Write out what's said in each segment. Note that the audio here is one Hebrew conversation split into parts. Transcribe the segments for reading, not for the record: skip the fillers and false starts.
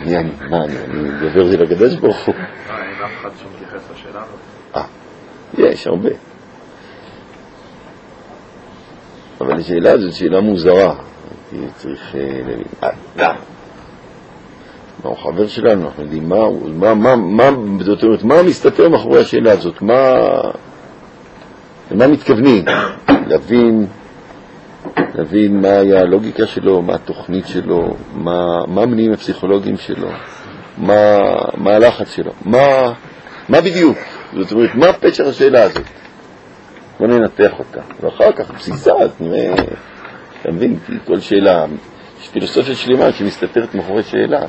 מה, אני מדבר לי לקדוש ברוך הוא. אין אף אחד שמתייחס לשאלה הזאת. יש הרבה. אבל השאלה הזאת שאלה מוזרה. כי צריך להבין. מה הוא חבר שלנו? אנחנו יודעים מה מסתתר מאחורי השאלה הזאת? למה מתכוונים? להבין מה היה הלוגיקה שלו, מה התוכנית שלו, מה המניעים הפסיכולוגיים שלו, מה הלחץ שלו, מה בדיוק? זאת אומרת, מה פשר השאלה הזאת? בוא ננתח אותה, ואחר כך בסיסה, אז נראה, אתה מבין, כי כל שאלה, יש פילוסופיה שלמה שמסתתרת מאחורי שאלה.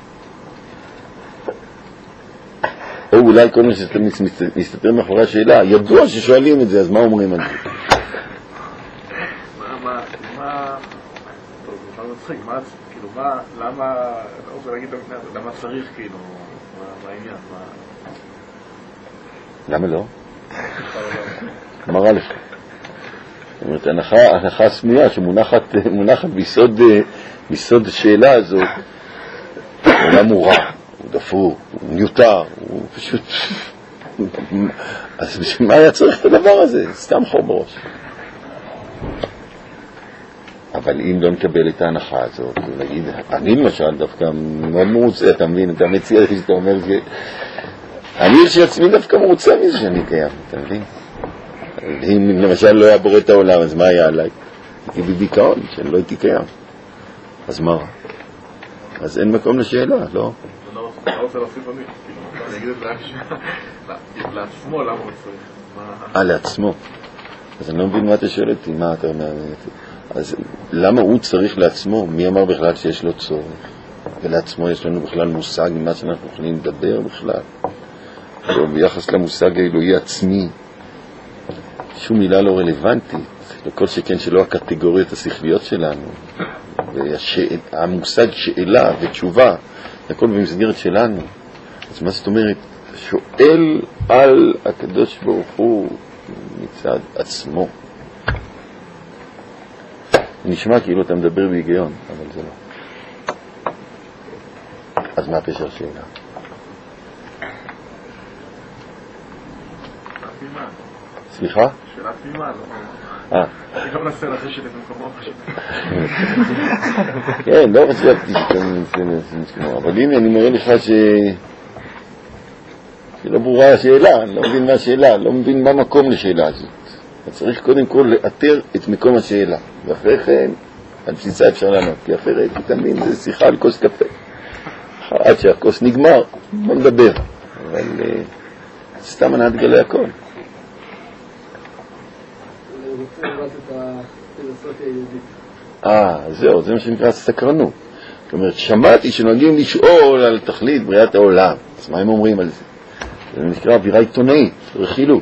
או אולי כל מה שמסתתר מאחורי השאלה, ידוע ששואלים את זה, אז מה אומרים על זה? למה צריך, כאילו, בעניין? למה לא? מה רע לך? זאת אומרת, הנחה סמויה שמונחת ביסוד השאלה הזאת, למה הוא רע, הוא דפוק, הוא מיותר, הוא פשוט... אז בשביל מה היה צריך את הדבר הזה? סתם חור בראש. אבל אם לא נקבל את ההנחה הזאת, נגיד, אני למשל דווקא מאוד מרוצה, אתה מבין, אתה מציע לי שאתה אומר אני שעצמי דווקא מרוצה מזה שאני קיים, אתה מבין? אם למשל לא היה בורא את העולם, אז מה היה עליי? הייתי בדיכאון, שאני לא הייתי קיים. אז מה? אז אין מקום לשאלה, לא? אני לא רוצה להוסיף אני, אני אגיד את זה לעצמו, למה הוא צריך? לעצמו. אז אני לא מבין מה אתה שואל אותי, מה אתה אומר? אז למה הוא צריך לעצמו? מי אמר בכלל שיש לו צורך? ולעצמו יש לנו בכלל מושג ממה שאנחנו יכולים לדבר בכלל. ביחס למושג האלוהי עצמי, שום מילה לא רלוונטית, לכל שכן שלא הקטגוריות השכליות שלנו. והמושג שאלה ותשובה, הכל במסגרת שלנו. אז מה זאת אומרת? שואל על הקדוש ברוך הוא מצד עצמו. נשמע כאילו אתה מדבר בהיגיון, אבל זה לא. אז מה פשר שאלה? סליחה? שאלה תמימה, לא? אני גם מנסה לחשת את המקומו פשוט. כן, לא חשבתי שכמו, אבל הנה אני מראה לך שלא ברורה השאלה, אני לא מבין מה השאלה, לא מבין מה מקום לשאלה הזאת. צריך קודם כל לאתר את מקום השאלה, ואחרי כן, על בסיסה אפשר לענות, כי אחרת, אתה מבין, זה שיחה על כוס קפה. עד שהכוס נגמר, בוא נדבר. אבל סתם אני אתגלה הכל. זהו, זה מה שנקרא סקרנות. זאת אומרת, שמעתי שנוהגים לשאול על תכלית בריאת העולם. אז מה הם אומרים על זה? זה נקרא אווירה עיתונאית, רכילות.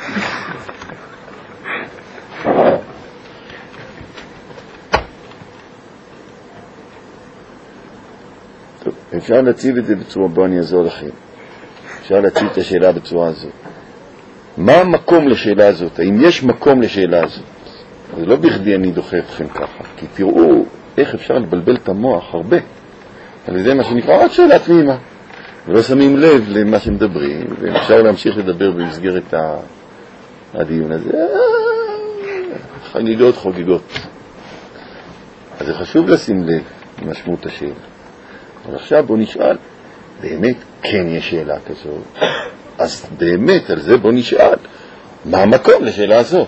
טוב, אפשר להציב את זה בצורה, בוא אני אעזור לכם. אפשר להציב את השאלה בצורה הזאת. מה המקום לשאלה הזאת? האם יש מקום לשאלה הזאת? אז לא בכדי אני דוחה אתכם ככה, כי תראו איך אפשר לבלבל את המוח הרבה. על ידי מה שנקרא רק שאלה תמימה. ולא שמים לב למה שמדברים, ואפשר להמשיך לדבר במסגרת הדיון הזה. חגיגות. אז זה חשוב לשים לב למשמעות השאלה. אבל עכשיו בוא נשאל, באמת כן יש שאלה כזאת. אז באמת על זה בוא נשאל, מה המקום לשאלה הזאת?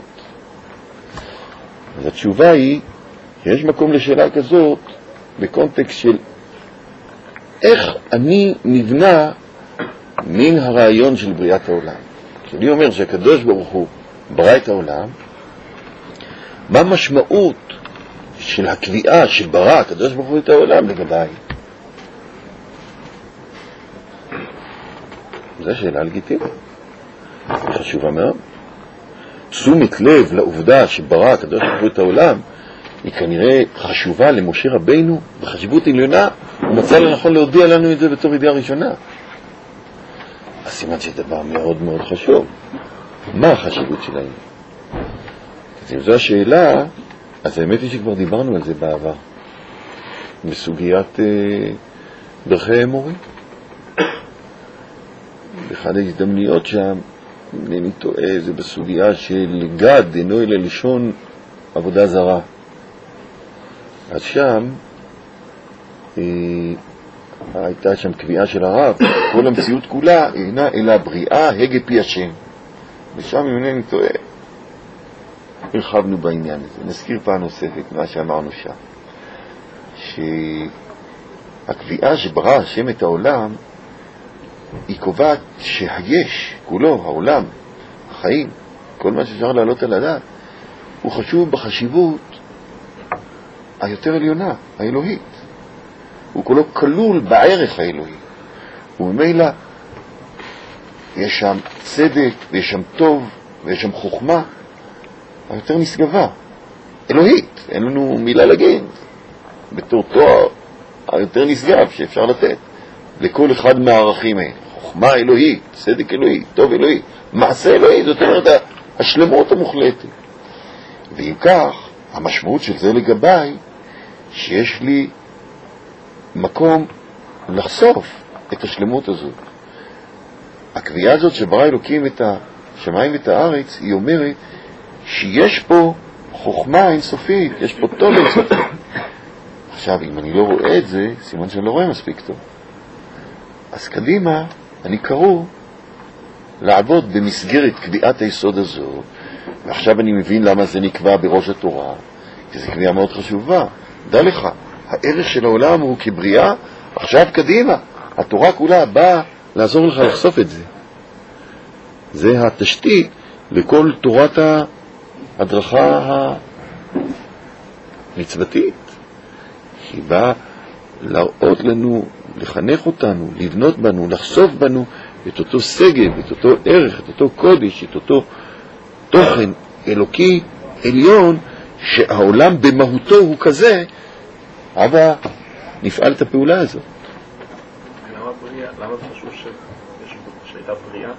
אז התשובה היא, שיש מקום לשאלה כזאת בקונטקסט של איך אני נבנה מן הרעיון של בריאת העולם. כשאני אומר שהקדוש ברוך הוא ברא את העולם, מה המשמעות של הקביעה שברא הקדוש ברוך הוא את העולם לגביי? זו שאלה לגיטימית, היא חשובה מאוד. תשומת לב לעובדה שברא הקדוש ברוך הוא את העולם היא כנראה חשובה למשה רבינו בחשיבות עליונה. הוא מצא לנכון להודיע לנו את זה בתור ידיעה ראשונה. אז סימן שדבר מאוד מאוד חשוב. מה החשיבות שלהם? אז אם זו השאלה, אז האמת היא שכבר דיברנו על זה בעבר. בסוגיית דרכי האמורי. באחד ההזדמנויות שם, אינני טועה, זה בסוגיה של גד, אינו אלא לשון עבודה זרה. אז שם הייתה שם קביעה של הרב, כל המציאות כולה אינה אלא בריאה הגה פי השם. ושם אם אינני טועה, הרחבנו בעניין הזה. נזכיר פעם נוספת מה שאמרנו שם, שהקביעה שברא השם את העולם היא קובעת שהיש כולו, העולם, החיים, כל מה שאפשר לעלות על הדעת, הוא חשוב בחשיבות היותר עליונה, האלוהית. הוא כולו כלול בערך האלוהי. וממילא יש שם צדק, ויש שם טוב, ויש שם חוכמה, היותר נשגבה, אלוהית. אין לנו מילה להגיד. בתור תואר היותר נשגב שאפשר לתת לכל אחד מהערכים האלה. חוכמה אלוהית, צדק אלוהי, טוב אלוהי, מעשה אלוהי, זאת אומרת השלמות המוחלטת. ואם כך, המשמעות של זה לגביי, שיש לי מקום לחשוף את השלמות הזאת. הקביעה הזאת שברא אלוקים את השמיים ואת הארץ, היא אומרת שיש פה חוכמה אינסופית, יש פה טוב אינסופית. עכשיו, אם אני לא רואה את זה, סימן שאני לא רואה מספיק טוב. אז קדימה, אני קרוא לעבוד במסגרת קביעת היסוד הזאת, ועכשיו אני מבין למה זה נקבע בראש התורה, כי זו קביעה מאוד חשובה. דע לך, הערך של העולם הוא כבריאה, עכשיו קדימה. התורה כולה באה לעזור לך לחשוף את זה. זה התשתית לכל תורת ההדרכה המצוותית. היא באה להראות לנו, לחנך אותנו, לבנות בנו, לחשוף בנו את אותו סגל, את אותו ערך, את אותו קודש, את אותו תוכן אלוקי עליון, שהעולם במהותו הוא כזה, אבל נפעל את הפעולה הזאת. למה זה חשוב שהייתה בריאה?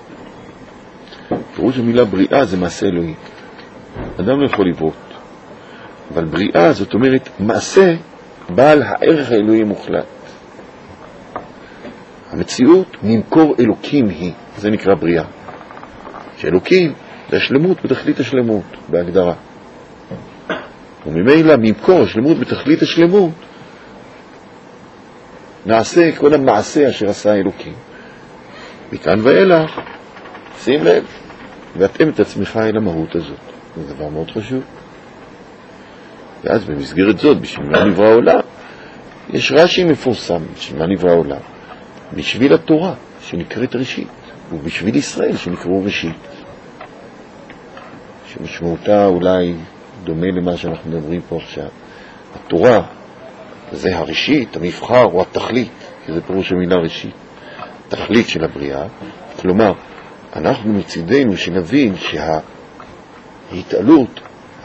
פירוש המילה בריאה זה מעשה אלוהי. אדם לא יכול לברות. אבל בריאה זאת אומרת מעשה בעל הערך האלוהי מוחלט. המציאות ממקור אלוקים היא, זה נקרא בריאה. שאלוקים זה השלמות בתכלית השלמות, בהגדרה. וממילא ממקור השלמות בתכלית השלמות, נעשה כל המעשה אשר עשה אלוקים. מכאן ואילך, שים לב, ואתם את עצמך אל המהות הזאת. זה דבר מאוד חשוב. ואז במסגרת זאת, בשביל מה נברא העולם, יש רש"י מפורסם, בשביל מה נברא העולם. בשביל התורה, שנקראת ראשית, ובשביל ישראל, שנקראו ראשית. שמשמעותה אולי דומה למה שאנחנו מדברים פה עכשיו. התורה זה הראשית, המבחר או התכלית, כי זה פירוש המילה ראשית. תכלית של הבריאה, כלומר, אנחנו מצידנו שנבין שההתעלות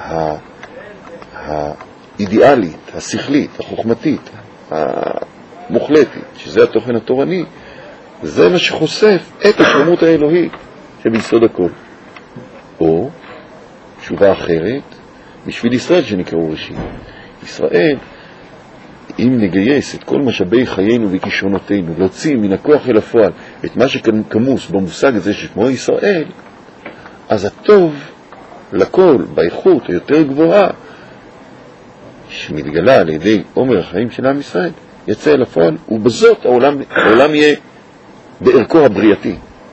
האידיאלית, השכלית, החוכמתית, המוחלטת, שזה התוכן התורני, זה מה שחושף את השלמות האלוהית שביסוד הכל. או תשובה אחרת, בשביל ישראל שנקראו ראשית. ישראל, אם נגייס את כל משאבי חיינו וכישרונותינו, להוציא מן הכוח אל הפועל את מה שכמוס במושג הזה ששמו ישראל, אז הטוב לכל, באיכות היותר גבוהה, שמתגלה על ידי עומר החיים של עם ישראל, יצא אל הפועל, ובזאת העולם יהיה בערכו הבריאתי.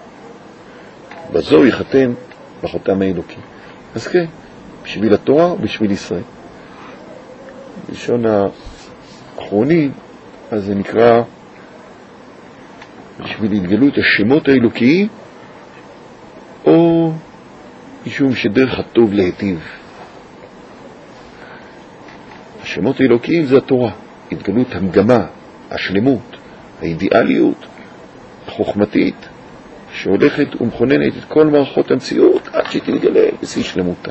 בזו יחתם בחותם האלוקי. אז כן, בשביל התורה ובשביל ישראל. בלשון האחרונים, אז זה נקרא בשביל התגלות השמות האלוקיים, או משום שדרך הטוב להיטיב. השמות האלוקיים זה התורה, התגלות המגמה, השלמות, האידיאליות, החוכמתית, שהולכת ומכוננת את כל מערכות המציאות עד שתתגלה בשיא שלמותה.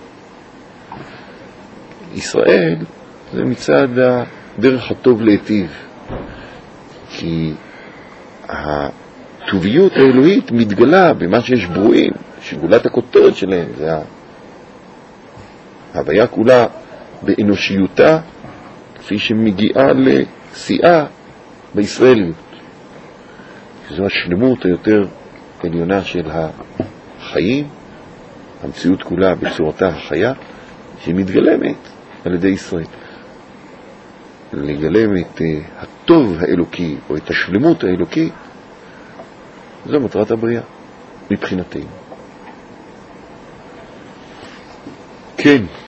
ישראל זה מצד דרך הטוב להיטיב, כי הטוביות האלוהית מתגלה במה שיש ברואים, שגולת הכותרת שלהם זה ההוויה כולה באנושיותה, כפי שמגיעה לשיאה בישראליות. שזו השלמות היותר עליונה של החיים, המציאות כולה בצורתה החיה, שמתגלמת על ידי ישראל. לגלם את הטוב האלוקי או את השלמות האלוקי, זו מטרת הבריאה מבחינתנו. כן.